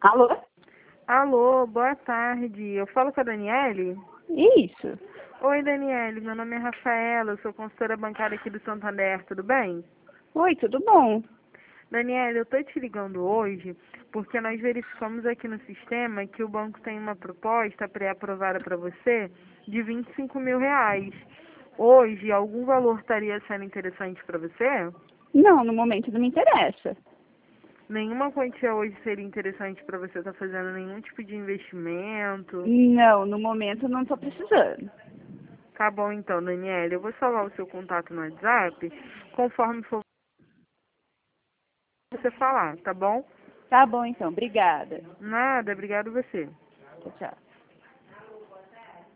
Alô? Alô, boa tarde. Eu falo com a Daniele? Isso. Oi, Daniele. Meu nome é Rafaela. Eu sou consultora bancária aqui do Santander. Tudo bem? Oi, tudo bom? Daniele, eu tô te ligando hoje porque nós verificamos aqui no sistema que o banco tem uma proposta pré-aprovada para você de R$ 25.000. Hoje, algum valor estaria sendo interessante para você? Não, no momento não me interessa. Nenhuma quantia hoje seria interessante para você estar fazendo nenhum tipo de investimento? Não, no momento não estou precisando. Tá bom então, Daniela. Eu vou salvar o seu contato no WhatsApp conforme for você falar, tá bom? Tá bom então, obrigada. Nada, obrigado você. Tchau, tchau.